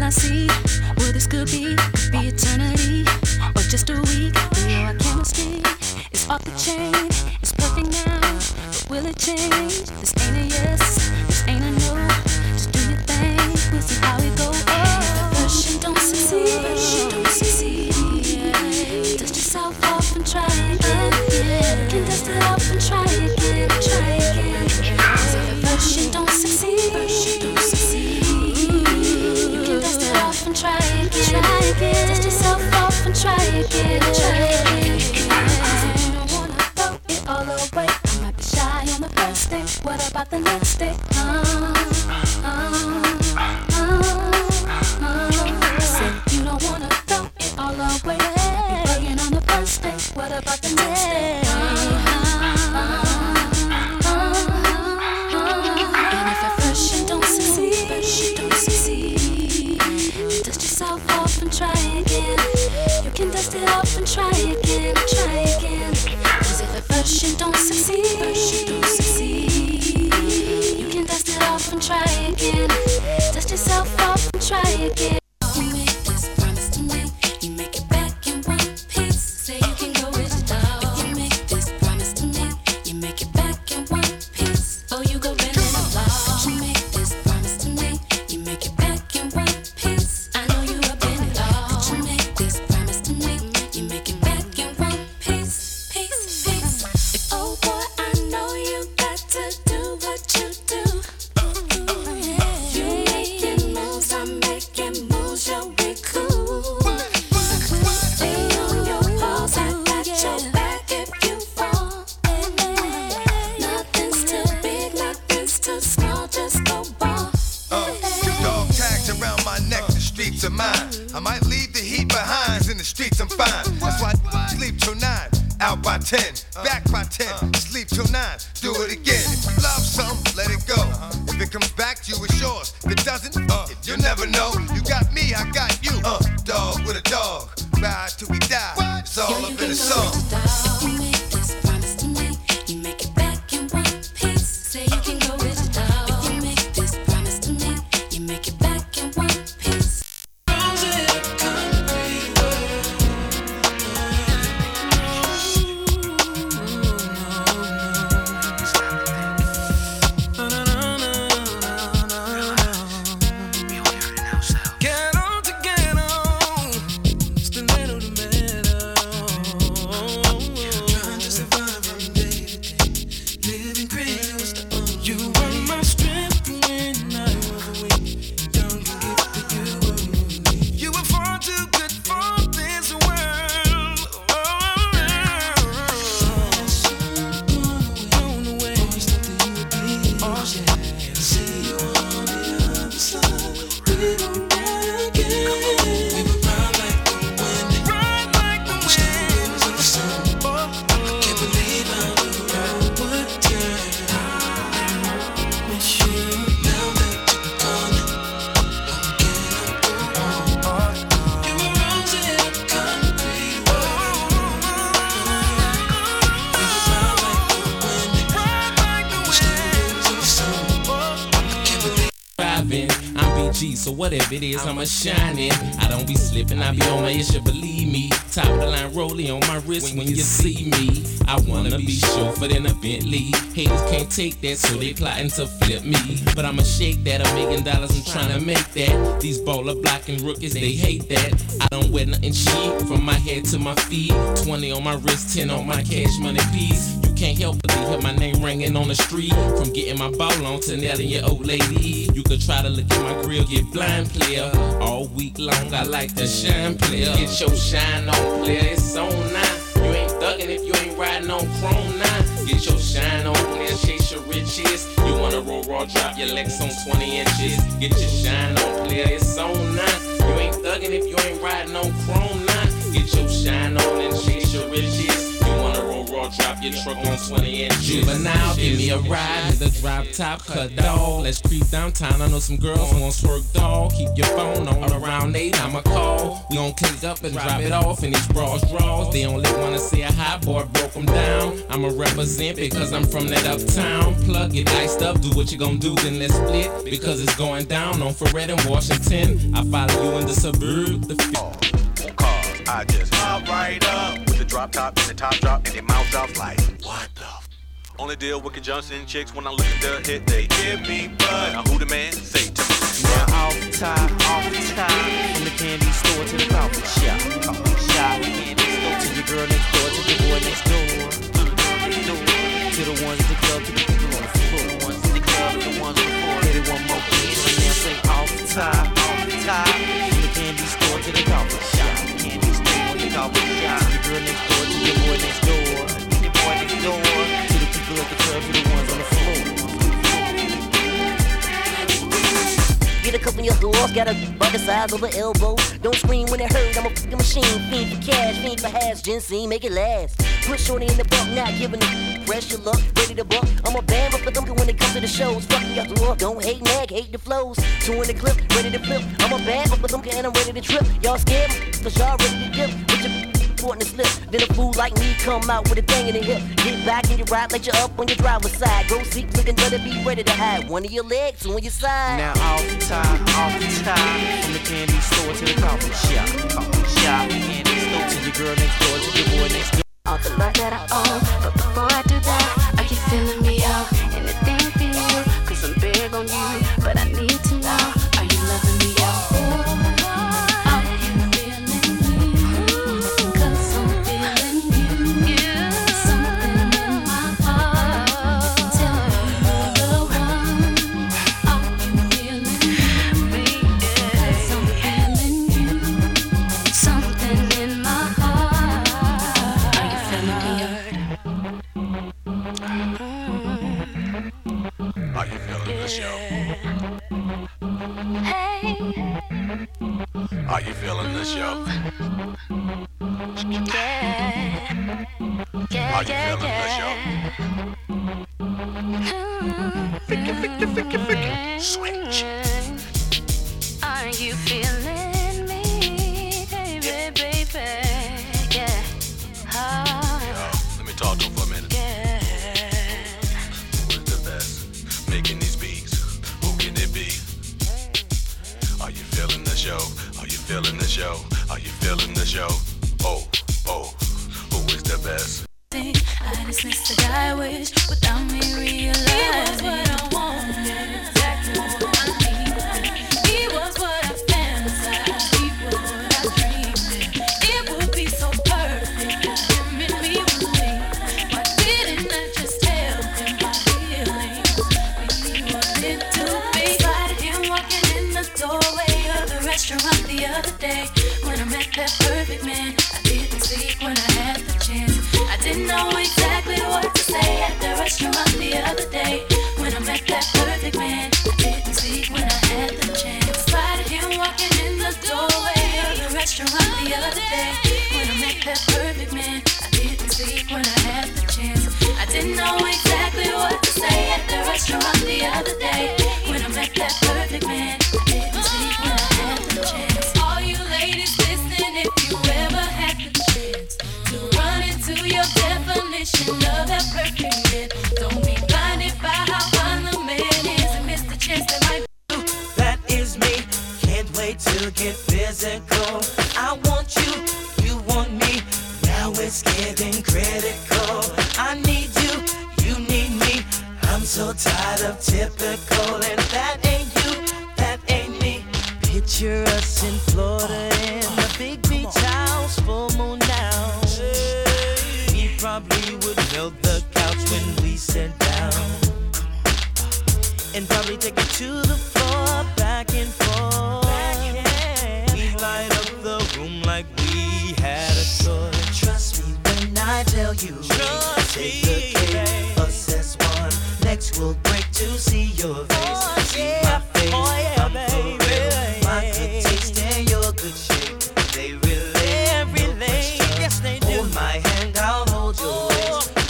I see what this could be eternity or just a week. You know our chemistry is off the chain, it's perfect now, but will it change? This ain't a yes, this ain't a no. Just do your thing, we'll see how it goes. Oh, if first you don't succeed, dust yourself off and try again. You can dust it off and try again, try again. 'Cause if at first you don't succeed, you can dust it off and try again. Dust yourself off and try again, try again. 'Cause if you don't wanna throw it all away, I might be shy on the first day. What about the next day? I said you don't wanna throw it all away. Be bugging on the first day. What about the next day? And if at first you don't succeed, dust yourself off and try again. You can dust it off and try again, try again. 'Cause if at first you don't succeed, you can dust it off and try again. Dust yourself off and try again. You make this promise to me, you make it back in one piece. Say you can go with it all. You make this promise to me, you make it back in one piece. Oh, you go bend it all. You make this promise to me, you make it back in one piece. I know you are bend it all. Could you make this promise to me, you make it back in one piece, piece, piece. Oh boy, I know you got to do what you do. You making moves, I'm making moves, yo, we cool. Stay on your pulse, I got your back if you fall. Nothing's too big, nothing's too small, just go ball. Dog tags around my neck, the streets are mine. I might leave the heat behind, in the streets I'm fine. That's why I sleep till 9, out by 10, back by 10, sleep till 9, do it again. If you love something, let it go. If it comes back to you, it's yours. If it doesn't, you'll never know. You got me, I got you. Dog with a dog, ride till we die. It's all up in the song. You make this promise to me, you make it back in one piece. Say you can go with it all. If you make this promise to me, you make it back in one piece. So whatever it is, I'ma shine it. I don't be slipping, I be on my issue, believe me. Top of the line rolling on my wrist when you see me. I wanna be chauffeured in a Bentley. Haters can't take that, so they plotting to flip me. But I'ma shake that, $1 million, I'm trying to make that. These baller blocking rookies, they hate that. I don't wear nothing cheap, from my head to my feet. 20 on my wrist, 10 on my cash money piece. Can't help but hear my name ringing on the street. From getting my ball on to nailing your old lady. You could try to look at my grill, get blind, player. All week long, I like to shine, player. Get your shine on, player, it's on now. You ain't thuggin' if you ain't riding on chrome now. Get your shine on, player, chase your riches. You wanna roll raw, drop your legs on 20 inches. Get your shine on, player, it's on now. You ain't thuggin' if you ain't riding on chrome now. Get your shine on and chase your riches. You wanna roll raw, ball drop your truck on 20 and juvenile. Give me a ride, hit the drop top, cut dog. Let's creep downtown. I know some girls who want twerk dog. Keep your phone on around 8, I'ma call. We gon' click up and drop it off in these bras draws. They only wanna see a hot boy broke them down. I'ma represent because I'm from that uptown. Plug it, iced up, do what you gon' do, then let's split. Because it's going down on Fred in Washington. I follow you in the suburb. Cause I just hop right up with the drop top and the top drop and their mouth drops like, what the f? Only deal with conjunction chicks when I look at their hit, they give me bud. Now who the man? Say to me. Now off the top, from the candy store to the coffee shop. Candy store to your girl next door, to your boy next door. To the ones in the club, to the people on the floor. The ones in the club, and the ones on the floor. Hit it one more place, and now say off the top. From the candy store to the coffee shop. Candy store to the coffee shop. To your girl next door, to your boy next door. To your boy next door. To the people at the club, to the ones on the floor. Get a couple of your doors, got a bucket size over elbow. Don't scream when it hurt, I'm a fucking machine. Fiend for cash, fiend for hash, ginseng, make it last. Put shorty in the buck, not giving a pressure look, ready to buck. I'm a band, but for them when it comes to the shows. Fucking your door, don't hate nag, hate the flows. Two in the clip, ready to flip. I'm a band, but for them and I'm ready to trip. Y'all scared, cause y'all ready to dip. With your to slip. Then a fool like me come out with a thing in the hip. Get back and you ride like you're up on your driver's side. Go seat looking better, be ready to hide. One of your legs, two on your side. Now off the top, from the candy store to the coffee shop. Candy store to your girl next door, to your boy next door. All the love that I own, but before I do that, are you feeling me out? Anything for you, cause I'm big on you, but I need to know, are you loving me out? Are you feeling this, yo? Are you feeling this, yo? Switch. Are you feeling me, baby? Yeah. Yo, let me talk to him for a minute. Yeah. Who is the best making these beats? Who can it be? Are you feeling this, yo? Are you feeling this, yo? Are you feeling this, yo? Oh, who is the best? I dismissed the guy wish without me realizing he was what I wanted, exactly what I needed. He was what I fantasized, he was what I dreamed. It would be so perfect if him and me would be. Why didn't I just tell him my feelings? We were meant to be. Spotted him walking in the doorway of the restaurant the other day. When I met that perfect man, I didn't speak when I had the chance. I didn't know exactly what to say at the restaurant the other day. When I met that perfect man, I didn't speak when I had the chance. Spotted him walking in the doorway of the restaurant the other day. When I met that perfect man, I didn't speak when I had the chance. I didn't know exactly what to say at the restaurant the other day. When I met that perfect man, I didn't speak when I had the chance. All you ladies listen, if you ever had the chance to run into your definition of that perfect man, don't be blinded by how fine the man is and miss the chance that might. That is me, can't wait to get physical. I want you, you want me, now it's getting critical. I need you, you need me, I'm so tired of typical. And that ain't you, that ain't me. Picture us in Florida in a big beach house, full moon now. We probably would melt the couch when we sit down, and probably take it to the floor, back and forth. We light up the room like we had a choice. Trust me when I tell you, take the cake, us as one. Next we'll break to see your face. See my face, I'm for real. My good taste and your good shape, they relate. Yes they do. Hold my hand, I'll hold your waist.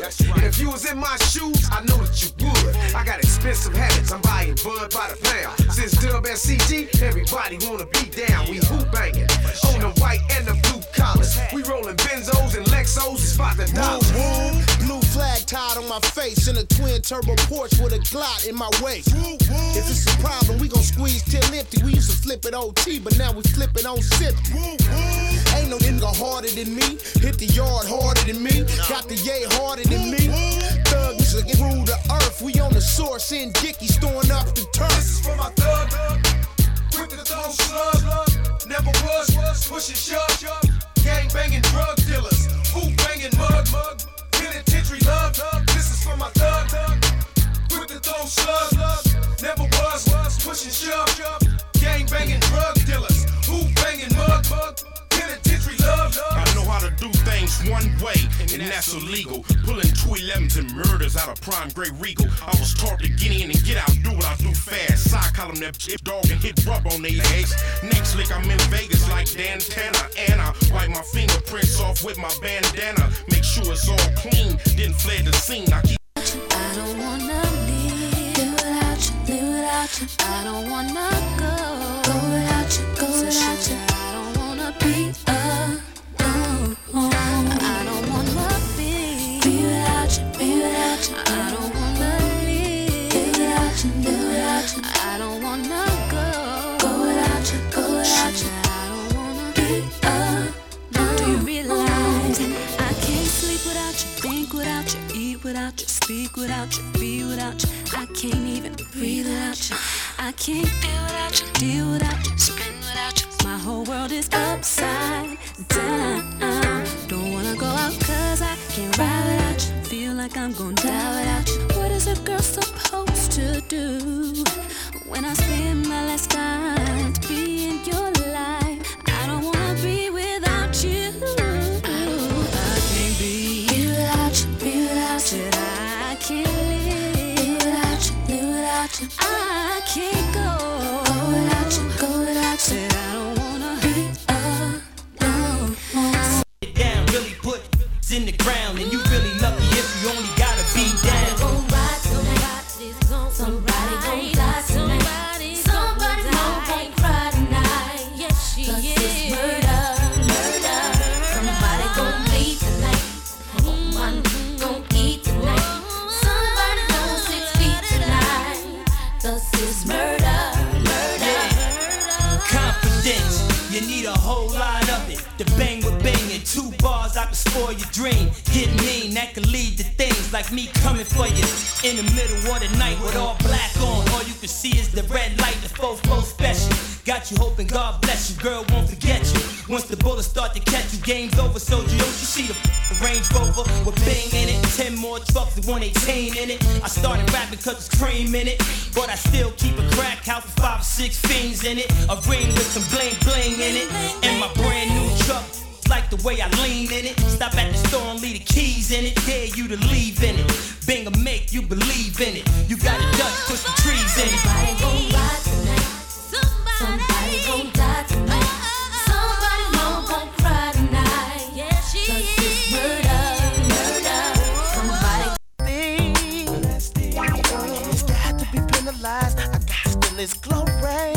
good. And if you was in my shoes, I know that you would. I got expensive habits, I'm buying bud by the pound. Since Dub and CG, everybody wanna be down. We hoop banging on the white and the blue collars. We rolling Benzos and Lexos, it's about the dollars. Blue flag tied on my face in a twin turbo Porsche with a Glot in my waist. If it's a problem, we gon' squeeze till empty. We used to flip it OT, but now we flip it on sip. Ain't no nigga harder than me. Hit the yard harder than me. Got the yay harder than me. Thug used to get rule the earth. We on the source in Dickie, storing up the turf. This is for my thug, quick to throw slug. Never was, pushing shove. Gang banging drug dealers. Who banging mug. Penitentiary love. This is for my thug, quick to throw slug. Never was, pushing shove. Gang banging drug dealers. Who banging mug. Penitentiary love. I know how to do things one way, and that's illegal. Pulling 211s and murders out of prime Grey Regal. I was taught to get in and get out, do what I do fast. Side column that chip dog and hit rub on their legs. Next lick, I'm in Vegas like Dan Tanner. And I wipe my fingerprints off with my bandana. Make sure it's all clean, then fled the scene. I keep I don't wanna live without you. I don't wanna go without you. I don't wanna be alone. I don't wanna be without you. I don't wanna live without you. I don't wanna go without you. I don't wanna be alone. Do you realize I can't sleep without you, think without you, eat without you, speak without you, be without you. I can't even breathe without you. I can't feel without you, deal without you, spin without you. My whole world is upside down. Don't wanna go out 'cause I can't ride without you. Feel like I'm gonna die without you. What is a girl supposed to do when I spend my last time to be in your life? I don't wanna be without you. I can't be without you. Said I can't live without you. I can't go without you. Said I don't wanna be alone. Sit down, really put in the ground, and you really lucky if you only gotta be down. Somebody gon' die tonight. Somebody gon' cry tonight. Yes, she is. It's murder. Somebody gon' bleed tonight. One gon' eat tonight. Somebody gon' 6 feet tonight. Thus is murder. Confidence, you need a whole lot of it. The bang with banging, 2 bars I can spoil your dream. Get mean, that could lead to things like me coming for you in the middle of the night with all black on. All you can see is the red light, the fofo special. Got you hoping God bless you, girl won't forget you. Once the bullets start to catch you, game's over, soldier. Don't you see the Range Rover with Bing in it? 10 more trucks with 118 in it. I started rapping 'cause it's cream in it, but I still keep a crack house with 5 or 6 fiends in it. A ring with some bling bling in it, and my brand new truck. Like the way I lean in it. Stop at the store and leave the keys in it. Dare you to leave in it. Bingo make you believe in it. You got it done, push the trees in it. Somebody gon' ride tonight. Somebody gon' die tonight. Somebody gon' cry tonight. Yeah, she is. Murder. Somebody. It's got to be penalized. I got to steal his glory.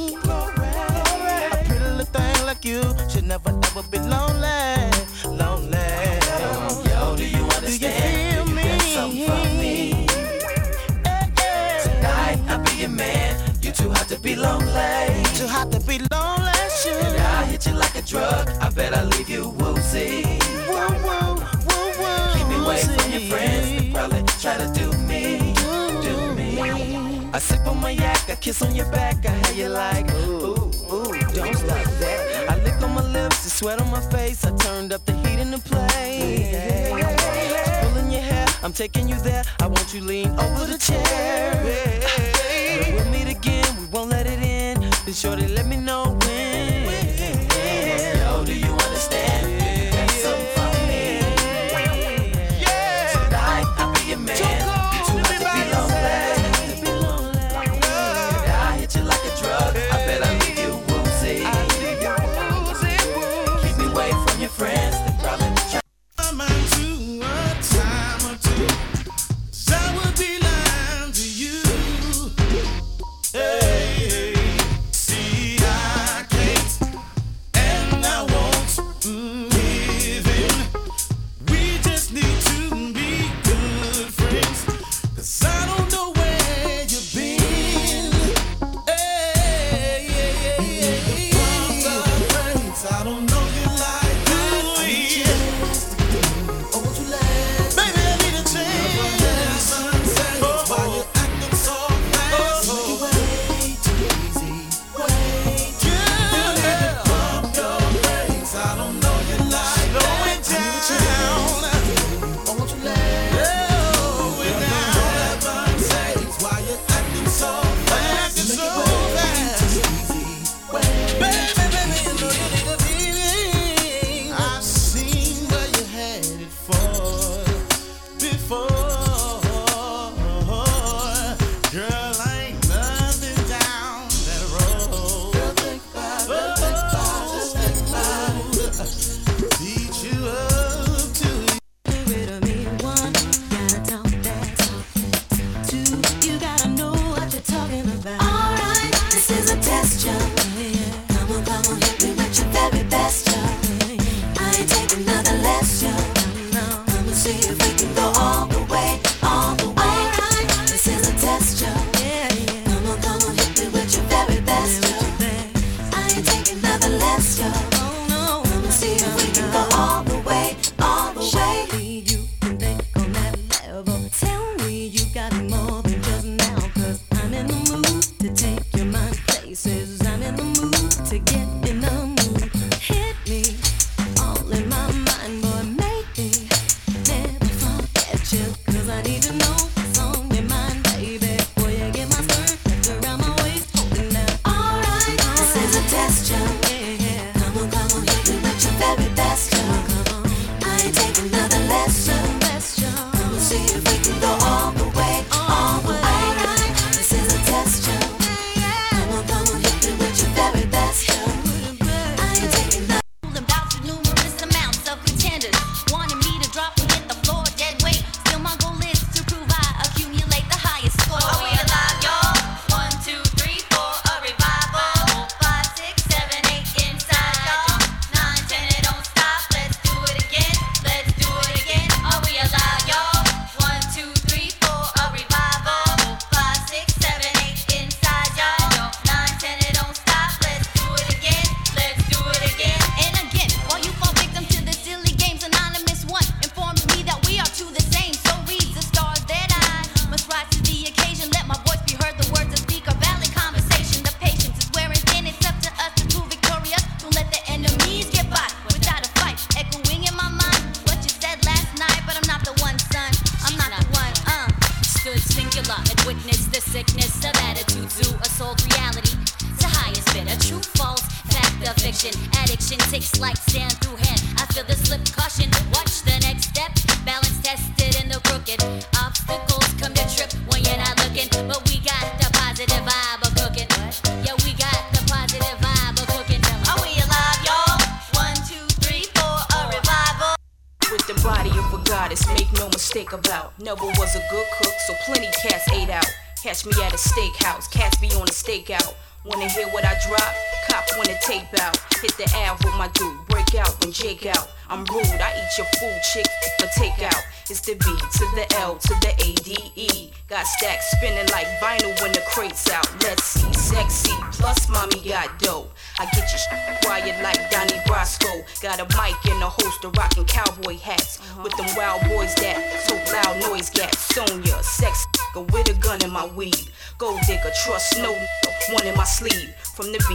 A pretty little thing like you should never ever be lonely. Yo, do you understand? Do you feel me? got something for me. Tonight I'll be your man. You too hot to be lonely. Too hot to be lonely. Shoot. And I'll hit you like a drug. I bet I'll leave you woozy. Woo. Keep me away from your friends. They probably try to do me. I sip on my yak, I kiss on your back. I hear you like, ooh, don't stop that. I lick on my lips, the sweat on my face. I turned up the heat in the place. Pulling your hair, I'm taking you there. I want you lean over the chair. When we'll meet again, we won't let it in. Then shorty, let me know when. Yo, do you understand? That's something for me. Tonight I'll be your man. You too hot to be lonely. I'll hit you like a drug. I bet I'll leave you woozy. Keep me away from your friends. They probably try. To a time or see if we can go all the way, all the way. This is a test, Joe. Come on, hit me with your very best, Joe. I ain't taking nothing less, Joe. Come on, see if we can go all the way, all the way. Surely you can think on that level. Tell me you got more than just now, 'cause I'm in the mood to take your mind places. I'm in the mood to get in the mood. Hit me all in my mind, boy, make me never forget you, 'cause I need to know what's on your mind, baby. Boy, you get my skirt wrapped around my waist, holding down. Alright, this is a test, Joe. Come on, hit me with your very best, Joe. I ain't taking nothing less, Joe. Come on, see if we can go all the way, all the way. This is a test, Joe. Come on, hit me with your very best, Joe. I ain't taking nothing. About to numerous amounts of contenders wanting me to drop and hit the floor dead weight. Still my goal is to prove I accumulate the highest score. Are we alive, y'all? 1, 2, 3, 4, a revival. 5, 6, 7, 8 inside, y'all. 9, 10, it don't stop. Let's do it again. Let's do it again. Are we alive, y'all? 1, 2, 3, 4, a revival. 5, 6, 7, 8 inside, y'all. 9, 10, it don't stop. Let's do it again. Let's do it again. And again, while you fall victim to the silly games, anonymous one informs me that we are two the same. So reads the stars that I must rise to the occasion. Let my voice be heard. The words I speak are valid conversation. The patience is wearing thin. It's up to us to prove victorious. Don't let the enemies get by without a fight. Echoing in my mind what you said last night, but I'm not the one, son. I'm not the one. Stood singular and witnessed the sickness of attitude to assault reality. It's the highest bit of true, false, fact of fiction. Addiction takes like sand through hand. I feel the slip caution. Watch the next step. Balance tested in the crooked. Obstacles come to trip when you're not looking. But we got the positive vibe of cooking. Yeah, we got the positive vibe of cooking. Are we alive, y'all? 1, 2, 3, 4, a revival. With the body of a goddess, make no mistake about. Never was a good cook, so plenty cats ate out. Catch me at a steakhouse, cats be on a stakeout. Wanna hear what I drop? Cop when the tape out. Hit the Ave with my dude, break out when Jake out. I'm rude, I eat your food, chick, for takeout. It's the B to the L to the ADE. Got stacks spinning like vinyl when the crate's out. Let's see, sexy, plus mommy got dough. I get your quiet like Donnie Brasco. Got a mic and a holster rocking cowboy hats. With them wild boys that so loud noise gat. Sonia, sex with a gun in my weed. Gold digger, trust no one in my sleeve. From the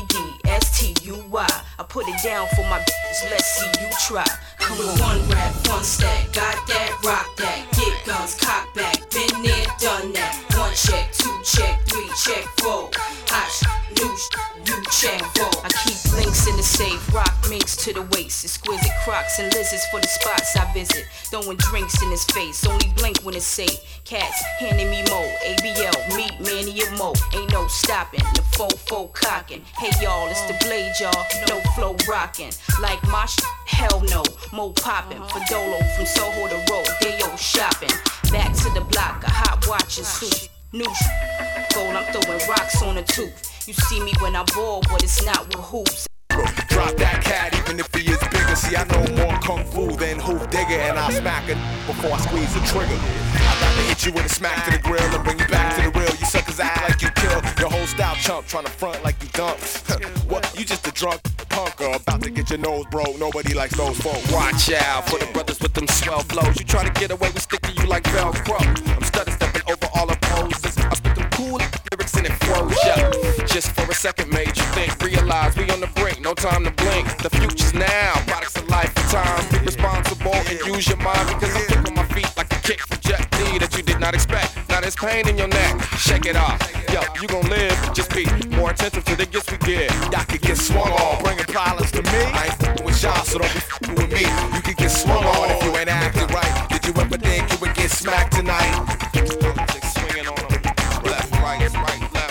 BEDSTUY, I put it down for my bitches, let's see you try. Come with one rap, one stack, got that, rock that. Get guns, cock back, been there, done that. 1 check, 2 check, 3 check, 4. Hot new you check 4. I keep links in the safe, rock minks to the waist. Exquisite crocs and lizards for the spots I visit. Throwing drinks in his face, only blink when it's safe. Cats handing me mo, ABL, meat, Manny and Mo. Ain't no stopping, the fofo cocking. Hey y'all, it's the blade y'all, no flow rocking. Like my hell no, Mo popping. For Dolo from Soho to Road, Dayo shopping. Back to the block, a hot watch and suit. New gold, I'm throwing rocks on the tooth. You see me when I ball, but it's not with hoops. Drop that cat even if he is bigger. See, I know more kung fu than Hoof Digger, and I'll smack it before I squeeze the trigger. I'd rather hit you with a smack to the grill and bring you back to the real. You suckers act like you kill your whole style chump, trying to front like you dump. What? You just a drunk punker about to get your nose broke. Nobody likes those folks. Watch out for the brothers with them swell flows. You try to get away with sticking you like Velcro. I'm stutter stepping over all the poses. I spit them cool lyrics and it flows. Yeah. Just for a second made you think, realize we on the brink, no time to blink. The future's now, products of lifetime. Be responsible and use your mind, because I'm quick on my feet like a kick from Jet Li that you did not expect. Now there's pain in your neck, shake it off. Yo, you gon' live, just be more attentive to the gifts we give. Y'all could get swung on, bringing problems to me. I ain't f***ing with y'all, so don't be f***ing with me. You could get swung on if you ain't acting right. Did you ever think you would get smacked tonight? Swinging on them, left, right, left.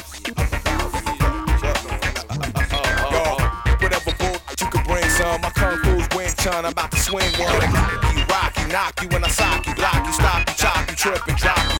Whatever bull you could bring some. My kung fu's Wing Chun, I'm about to swing one. You rock, you knock you when I sock you, block you, stop you, chop you, trip and drop you.